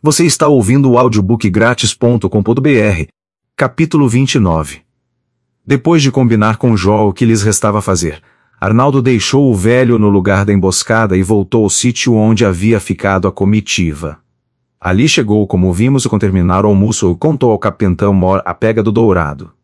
Você está ouvindo o audiobookgratis.com.br, capítulo 29. Depois de combinar com Jó o que lhes restava fazer, Arnaldo deixou o velho no lugar da emboscada e voltou ao sítio onde havia ficado a comitiva. Ali chegou, como vimos, quando terminar o almoço, e contou ao capitão Mor a pega do dourado.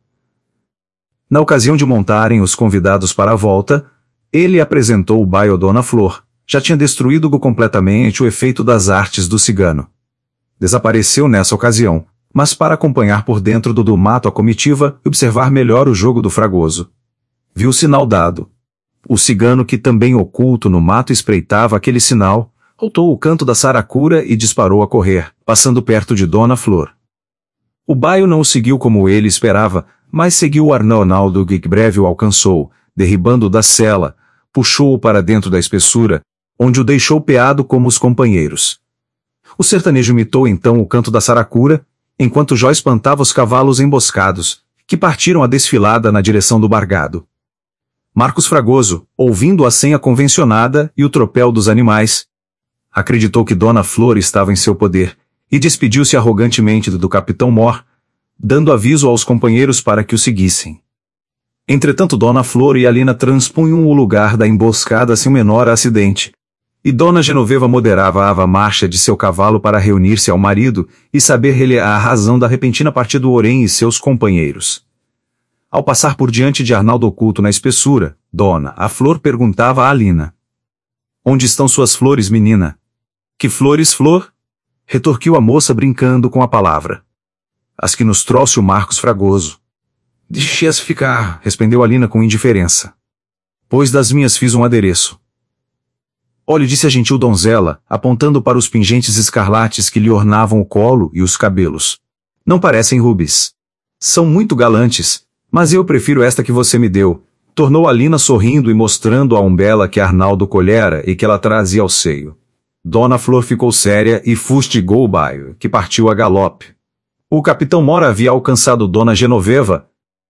Na ocasião de montarem os convidados para a volta, ele apresentou o baio a Dona Flor. Já tinha destruído completamente o efeito das artes do cigano. Desapareceu nessa ocasião, mas para acompanhar por dentro do mato a comitiva e observar melhor o jogo do Fragoso. Viu o sinal dado. O cigano, que também oculto no mato espreitava aquele sinal, voltou o canto da saracura e disparou a correr, passando perto de Dona Flor. O baio não o seguiu como ele esperava, mas seguiu Arnaldo, que breve o alcançou, derribando-o da sela, puxou-o para dentro da espessura, onde o deixou peado como os companheiros. O sertanejo imitou então o canto da saracura, enquanto Jó espantava os cavalos emboscados, que partiram a desfilada na direção do bargado. Marcos Fragoso, ouvindo a senha convencionada e o tropel dos animais, acreditou que Dona Flor estava em seu poder, e despediu-se arrogantemente do capitão Mor, dando aviso aos companheiros para que o seguissem. Entretanto, Dona Flor e Alina transpunham o lugar da emboscada sem menor acidente, e Dona Genoveva moderava a marcha de seu cavalo para reunir-se ao marido e saber-lhe a razão da repentina partida do Orém e seus companheiros. Ao passar por diante de Arnaldo oculto na espessura, Dona a Flor perguntava a Alina: "Onde estão suas flores, menina?" "Que flores, Flor?" retorquiu a moça brincando com a palavra. "As que nos trouxe o Marcos Fragoso." "Deixe-as ficar", respondeu Alina com indiferença. "Pois das minhas fiz um adereço." "Olhe", disse a gentil donzela, apontando para os pingentes escarlates que lhe ornavam o colo e os cabelos. "Não parecem rubis. São muito galantes, mas eu prefiro esta que você me deu", tornou Alina sorrindo e mostrando a umbela que Arnaldo colhera e que ela trazia ao seio. Dona Flor ficou séria e fustigou o baio, que partiu a galope. O capitão Mor havia alcançado Dona Genoveva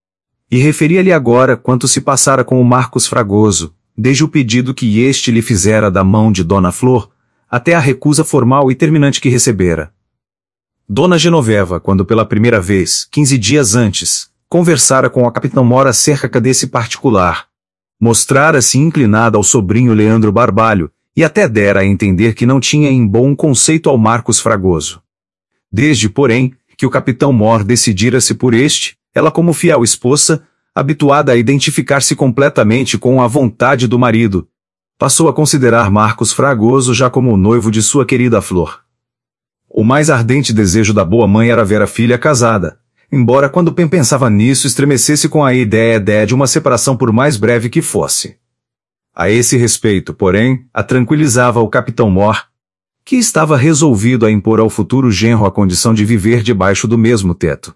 e referia-lhe agora quanto se passara com o Marcos Fragoso, desde o pedido que este lhe fizera da mão de Dona Flor, até a recusa formal e terminante que recebera. Dona Genoveva, quando pela primeira vez, 15 dias antes, conversara com o capitão Mor acerca desse particular, mostrara-se inclinada ao sobrinho Leandro Barbalho, e até dera a entender que não tinha em bom conceito ao Marcos Fragoso. Desde, porém, que o capitão Mor decidira-se por este, ela, como fiel esposa, habituada a identificar-se completamente com a vontade do marido, passou a considerar Marcos Fragoso já como o noivo de sua querida Flor. O mais ardente desejo da boa mãe era ver a filha casada, embora quando pensava nisso estremecesse com a ideia de uma separação por mais breve que fosse. A esse respeito, porém, a tranquilizava o capitão Mor, que estava resolvido a impor ao futuro genro a condição de viver debaixo do mesmo teto.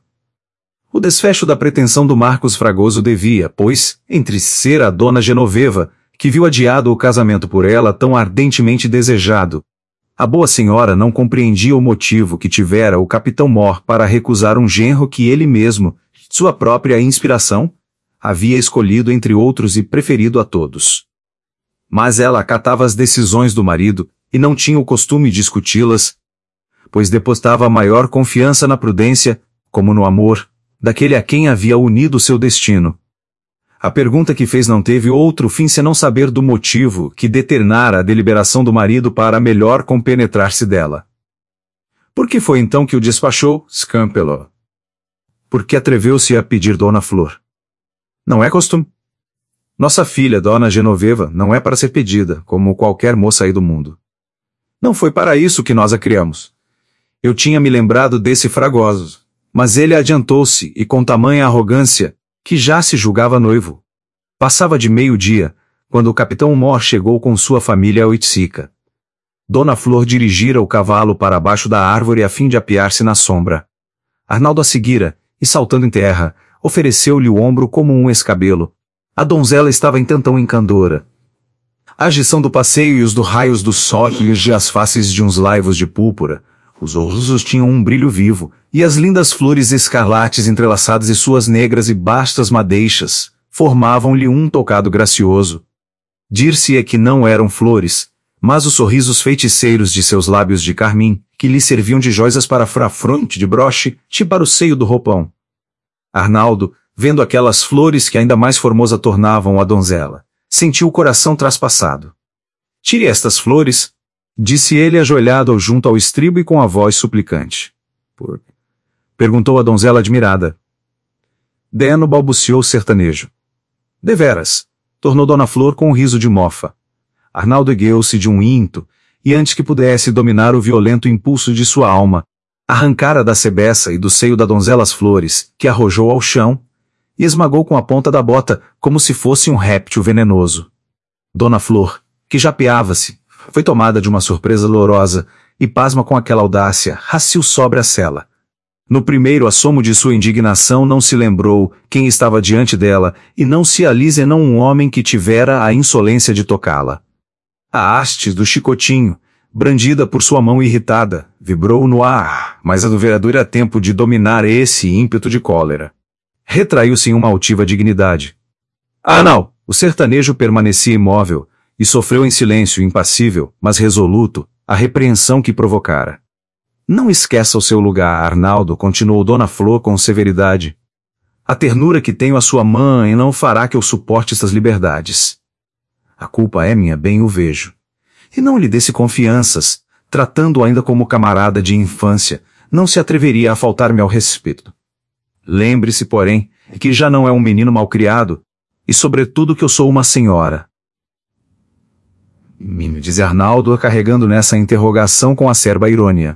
O desfecho da pretensão do Marcos Fragoso devia, pois, entristecer a Dona Genoveva, que viu adiado o casamento por ela tão ardentemente desejado. A boa senhora não compreendia o motivo que tivera o capitão Mor para recusar um genro que ele mesmo, sua própria inspiração, havia escolhido entre outros e preferido a todos. Mas ela acatava as decisões do marido, e não tinha o costume de discuti-las, pois depositava a maior confiança na prudência, como no amor, daquele a quem havia unido seu destino. A pergunta que fez não teve outro fim senão saber do motivo que determinara a deliberação do marido para melhor compenetrar-se dela. Por que foi então que o despachou, Scampelo? Porque atreveu-se a pedir Dona Flor. Não é costume. Nossa filha, Dona Genoveva, não é para ser pedida, como qualquer moça aí do mundo. Não foi para isso que nós a criamos. Eu tinha me lembrado desse Fragoso, mas ele adiantou-se e com tamanha arrogância, que já se julgava noivo. Passava de meio-dia, quando o capitão Mor chegou com sua família a Oiticica. Dona Flor dirigira o cavalo para baixo da árvore a fim de apear-se na sombra. Arnaldo a seguira, e saltando em terra, ofereceu-lhe o ombro como um escabelo. A donzela estava então em candora. A agição do passeio e os do raios do sol e as faces de uns laivos de púrpura, os ouros tinham um brilho vivo, e as lindas flores escarlates entrelaçadas e suas negras e bastas madeixas, formavam-lhe um tocado gracioso. Dir-se-é que não eram flores, Mas os sorrisos feiticeiros de seus lábios de carmim, que lhe serviam de joias para a fronte de broche, e para o seio do roupão. Arnaldo, vendo aquelas flores que ainda mais formosa tornavam a donzela, sentiu o coração traspassado. Tire estas flores, disse ele ajoelhado junto ao estribo e com a voz suplicante. Por... perguntou a donzela admirada. Deno balbuciou o sertanejo. Deveras, tornou Dona Flor com um riso de mofa. Arnaldo ergueu-se de um ímpeto, e antes que pudesse dominar o violento impulso de sua alma, arrancara da cebeça e do seio da donzela as flores, que arrojou ao chão, e esmagou com a ponta da bota, como se fosse um réptil venenoso. Dona Flor, que japeava-se, foi tomada de uma surpresa dolorosa, e pasma com aquela audácia, raciu sobre a cela. No primeiro assomo de sua indignação não se lembrou quem estava diante dela, e não se alisenou um homem que tivera a insolência de tocá-la. A haste do chicotinho, brandida por sua mão irritada, vibrou no ar, mas a do vereador era tempo de dominar esse ímpeto de cólera. Retraiu-se em uma altiva dignidade. Não! O sertanejo permanecia imóvel, e sofreu em silêncio impassível, mas resoluto, a repreensão que provocara. Não esqueça o seu lugar, Arnaldo, continuou Dona Flor com severidade. A ternura que tenho à sua mãe não fará que eu suporte estas liberdades. A culpa é minha, bem o vejo. E não lhe desse confianças, tratando-o ainda como camarada de infância, não se atreveria a faltar-me ao respeito. Lembre-se, porém, que já não é um menino malcriado, e sobretudo que eu sou uma senhora. Me diz Arnaldo, carregando nessa interrogação com acerba irônia.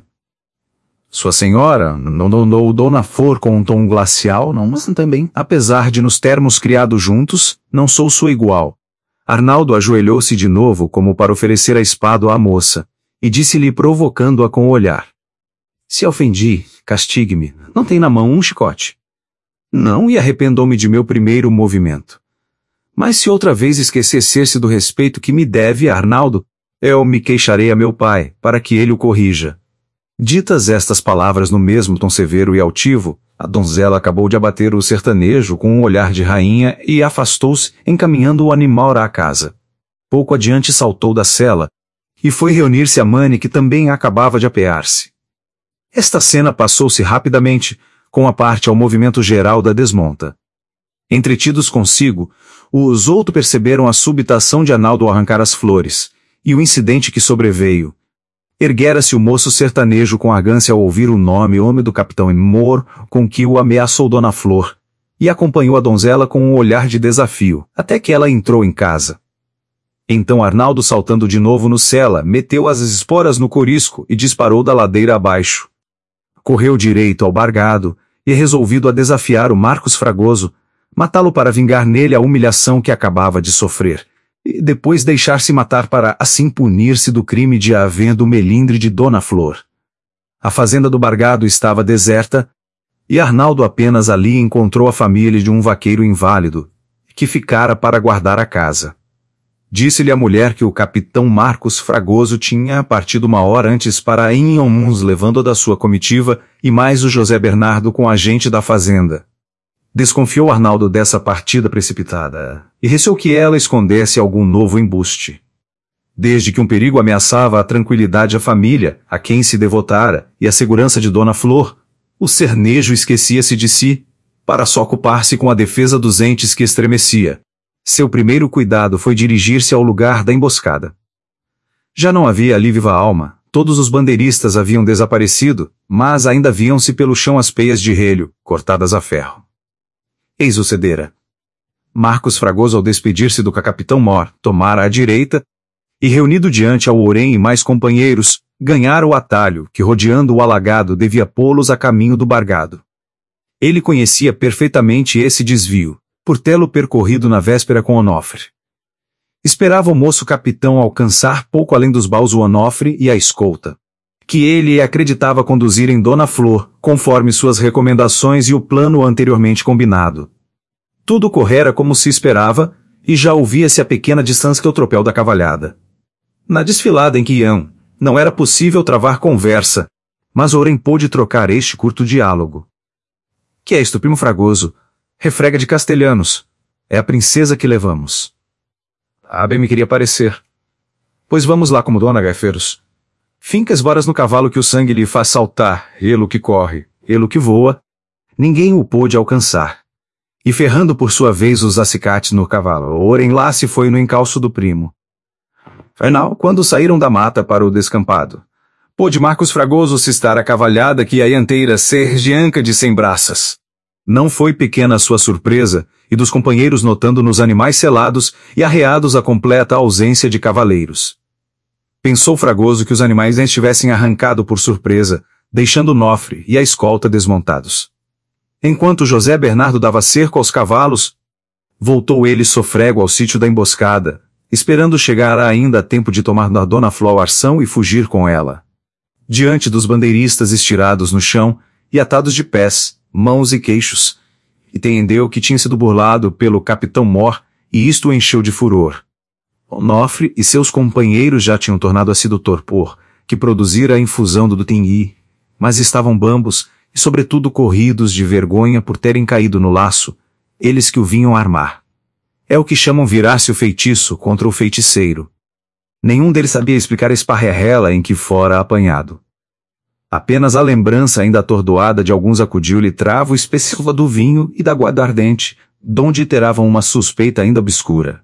Sua senhora, não Dona Flor com um tom glacial, não, mas também, apesar de nos termos criado juntos, não sou sua igual. Arnaldo ajoelhou-se de novo como para oferecer a espada à moça, e disse-lhe provocando-a com o olhar. Se ofendi, castigue-me, não tem na mão um chicote. Não, e arrependou-me de meu primeiro movimento. Mas se outra vez esquecer-se do respeito que me deve, Arnaldo, eu me queixarei a meu pai, para que ele o corrija. Ditas estas palavras no mesmo tom severo e altivo, a donzela acabou de abater o sertanejo com um olhar de rainha e afastou-se, encaminhando o animal à casa. Pouco adiante saltou da cela, e foi reunir-se a Mane, que também acabava de apear-se. Esta cena passou-se rapidamente, com a parte ao movimento geral da desmonta. Entretidos consigo, os outros perceberam a súbita ação de Arnaldo ao arrancar as flores, e o incidente que sobreveio. Erguera-se o moço sertanejo com argância ao ouvir o nome homem do capitão Mor, com que o ameaçou Dona Flor, e acompanhou a donzela com um olhar de desafio, até que ela entrou em casa. Então Arnaldo, saltando de novo no cela, meteu as esporas no corisco e disparou da ladeira abaixo. Correu direito ao bargado, e resolvido a desafiar o Marcos Fragoso, matá-lo para vingar nele a humilhação que acabava de sofrer, e depois deixar-se matar para assim punir-se do crime de havendo o melindre de Dona Flor. A fazenda do bargado estava deserta, e Arnaldo apenas ali encontrou a família de um vaqueiro inválido, que ficara para guardar a casa. Disse-lhe a mulher que o capitão Marcos Fragoso tinha partido uma hora antes para Inhamuns levando-a da sua comitiva, e mais o José Bernardo com a gente da fazenda. Desconfiou Arnaldo dessa partida precipitada, e receou que ela escondesse algum novo embuste. Desde que um perigo ameaçava a tranquilidade da família, a quem se devotara, e a segurança de Dona Flor, o sertanejo esquecia-se de si, para só ocupar-se com a defesa dos entes que estremecia. Seu primeiro cuidado foi dirigir-se ao lugar da emboscada. Já não havia ali viva alma, todos os bandeiristas haviam desaparecido, mas ainda viam-se pelo chão as peias de relho, cortadas a ferro. Eis o cedera. Marcos Fragoso, ao despedir-se do capitão Mor, tomara à direita, e reunido diante ao Orém e mais companheiros, ganhara o atalho que, rodeando o alagado, devia pô-los a caminho do bargado. Ele conhecia perfeitamente esse desvio, por tê-lo percorrido na véspera com Onofre. Esperava o moço capitão alcançar pouco além dos baús o Onofre e a escolta, que ele acreditava conduzir em Dona Flor, conforme suas recomendações e o plano anteriormente combinado. Tudo correra como se esperava, e já ouvia-se a pequena distância o tropel da cavalhada. Na desfilada em que iam, não era possível travar conversa, mas Orém pôde trocar este curto diálogo. Que é isto, primo Fragoso? Refrega de castelhanos. É a princesa que levamos. Bem me queria parecer. Pois vamos lá como dona Gaiferos. Finca as varas no cavalo que o sangue lhe faz saltar, elo que corre, elo que voa. Ninguém o pôde alcançar. E ferrando por sua vez os acicates no cavalo, o orenlace foi no encalço do primo. Final, quando saíram da mata para o descampado, pôde Marcos Fragoso se estar a cavalhada que a ianteira sergianca de 100 braças. Não foi pequena a sua surpresa, e dos companheiros notando nos animais selados e arreados a completa ausência de cavaleiros. Pensou Fragoso que os animais nem estivessem arrancado por surpresa, deixando Nofre e a escolta desmontados. Enquanto José Bernardo dava cerco aos cavalos, voltou ele sofrego ao sítio da emboscada, esperando chegar ainda a tempo de tomar da dona Fló o arção e fugir com ela. Diante dos bandeiristas estirados no chão e atados de pés, mãos e queixos, entendeu que tinha sido burlado pelo capitão Mor, e isto o encheu de furor. Onofre e seus companheiros já tinham tornado a si do torpor, que produzira a infusão do Tingui, mas estavam bambos e sobretudo corridos de vergonha por terem caído no laço, eles que o vinham armar. É o que chamam virar-se o feitiço contra o feiticeiro. Nenhum deles sabia explicar a esparrela em que fora apanhado. Apenas a lembrança ainda atordoada de alguns acudiu-lhe travo específico do vinho e da guarda ardente, donde iteravam uma suspeita ainda obscura.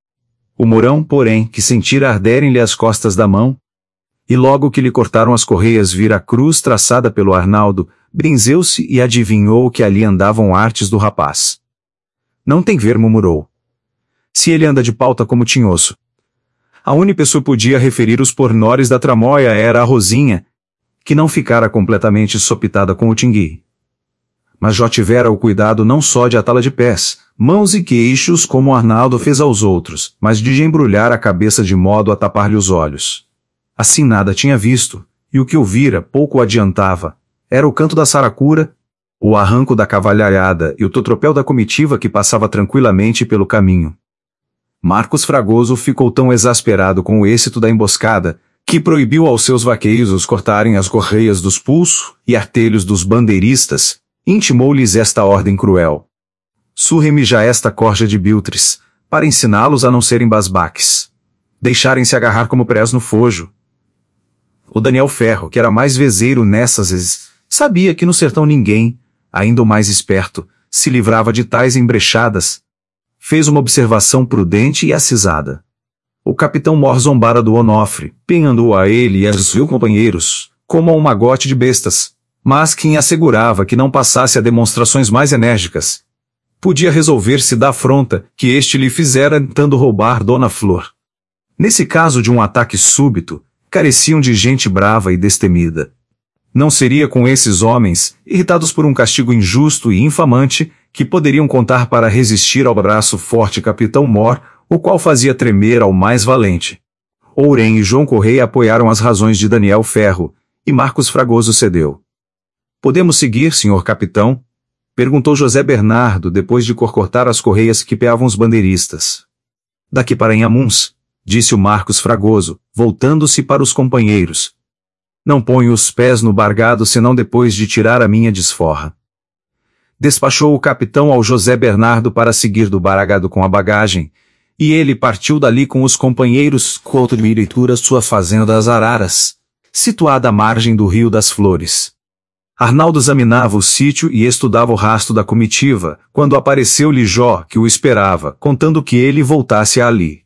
O Mourão, porém, que sentira arderem-lhe as costas da mão, e logo que lhe cortaram as correias vira a cruz traçada pelo Arnaldo, brinzeu-se e adivinhou que ali andavam artes do rapaz. Não tem ver, murmurou. Se ele anda de pauta como tinhoso. A única pessoa que podia referir os pormenores da tramóia era a Rosinha, que não ficara completamente sopitada com o Tingui. Mas já tivera o cuidado não só de atá-la de pés, mãos e queixos como Arnaldo fez aos outros, mas de embrulhar a cabeça de modo a tapar-lhe os olhos. Assim nada tinha visto, e o que ouvira pouco adiantava. Era o canto da saracura, o arranco da cavalhaiada e o totropel da comitiva que passava tranquilamente pelo caminho. Marcos Fragoso ficou tão exasperado com o êxito da emboscada, que proibiu aos seus vaqueiros cortarem as correias dos pulsos e artelhos dos bandeiristas, intimou-lhes esta ordem cruel. Surre-me já esta corja de biltres, para ensiná-los a não serem basbaques. Deixarem-se agarrar como prés no fojo. O Daniel Ferro, que era mais vezeiro nessas vezes, sabia que no sertão ninguém, ainda o mais esperto, se livrava de tais embrechadas. Fez uma observação prudente e acisada. O capitão Mor zombara do Onofre, penhando-o a ele e a seus companheiros, como a um magote de bestas, mas quem assegurava que não passasse a demonstrações mais enérgicas. Podia resolver-se da afronta que este lhe fizera tentando roubar Dona Flor. Nesse caso de um ataque súbito, careciam de gente brava e destemida. Não seria com esses homens, irritados por um castigo injusto e infamante, que poderiam contar para resistir ao braço forte capitão Mor, o qual fazia tremer ao mais valente. Ourém e João Correia apoiaram as razões de Daniel Ferro, e Marcos Fragoso cedeu. Podemos seguir, senhor capitão? Perguntou José Bernardo, depois de cortar as correias que peavam os bandeiristas. Daqui para Inhamuns, disse o Marcos Fragoso, voltando-se para os companheiros. Não ponho os pés no bargado senão depois de tirar a minha desforra. Despachou o capitão ao José Bernardo para seguir do baragado com a bagagem, e ele partiu dali com os companheiros quanto de Miritura sua fazenda das Araras, situada à margem do Rio das Flores. Arnaldo examinava o sítio e estudava o rastro da comitiva, quando apareceu-lhe Jó, que o esperava, contando que ele voltasse ali.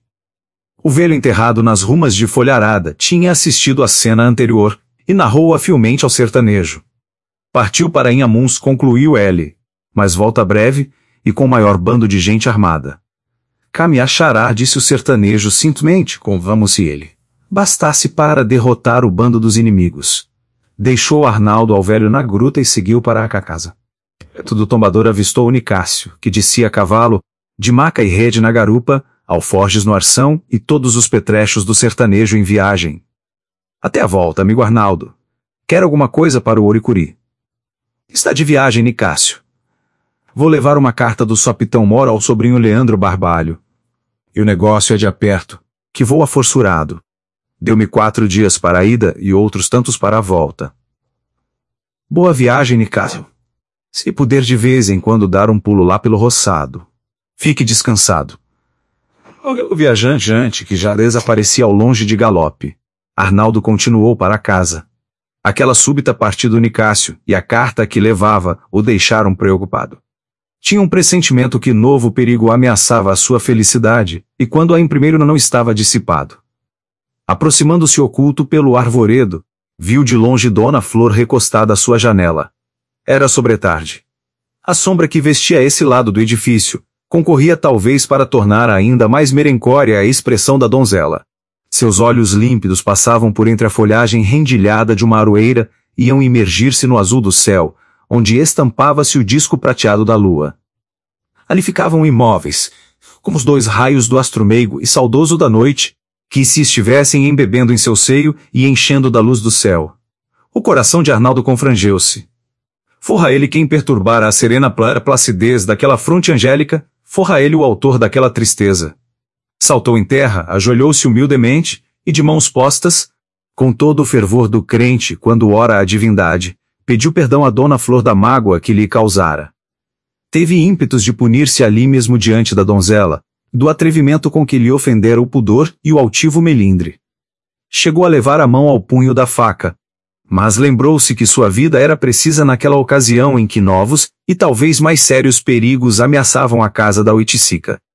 O velho enterrado nas rumas de folharada tinha assistido à cena anterior, e narrou-a fielmente ao sertanejo. Partiu para Inhamuns, concluiu ele, mas volta breve, e com maior bando de gente armada. Cá me achará, disse o sertanejo simplesmente, convamos-se ele. Bastasse para derrotar o bando dos inimigos. Deixou Arnaldo ao velho na gruta e seguiu para a casa. Perto do tombador avistou o Nicásio, que descia a cavalo, de maca e rede na garupa, alforjes no arção e todos os petrechos do sertanejo em viagem. Até a volta, amigo Arnaldo. Quer alguma coisa para o Oricuri? Está de viagem, Nicásio. Vou levar uma carta do Sopitão Mor ao sobrinho Leandro Barbalho. E o negócio é de aperto, que vou aforçurado. Deu-me 4 dias para a ida e outros tantos para a volta. Boa viagem, Nicásio. Se puder de vez em quando dar um pulo lá pelo roçado. Fique descansado. O viajante que já desaparecia ao longe de galope. Arnaldo continuou para casa. Aquela súbita partida do Nicásio e a carta que levava o deixaram preocupado. Tinha um pressentimento que novo perigo ameaçava a sua felicidade, e quando a primeiro não estava dissipado. Aproximando-se oculto pelo arvoredo, viu de longe Dona Flor recostada à sua janela. Era sobretarde. A sombra que vestia esse lado do edifício concorria talvez para tornar ainda mais merencória a expressão da donzela. Seus olhos límpidos passavam por entre a folhagem rendilhada de uma aroeira e iam imergir-se no azul do céu, onde estampava-se o disco prateado da lua. Ali ficavam imóveis, como os dois raios do astro meigo e saudoso da noite, que se estivessem embebendo em seu seio e enchendo da luz do céu. O coração de Arnaldo confrangeu-se. Forra ele quem perturbara a serena placidez daquela fronte angélica, forra ele o autor daquela tristeza. Saltou em terra, ajoelhou-se humildemente, e de mãos postas, com todo o fervor do crente quando ora a divindade, pediu perdão a Dona Flor da mágoa que lhe causara. Teve ímpetos de punir-se ali mesmo diante da donzela, do atrevimento com que lhe ofendera o pudor e o altivo melindre. Chegou a levar a mão ao punho da faca, mas lembrou-se que sua vida era precisa naquela ocasião em que novos, e talvez mais sérios perigos ameaçavam a casa da Oiticica.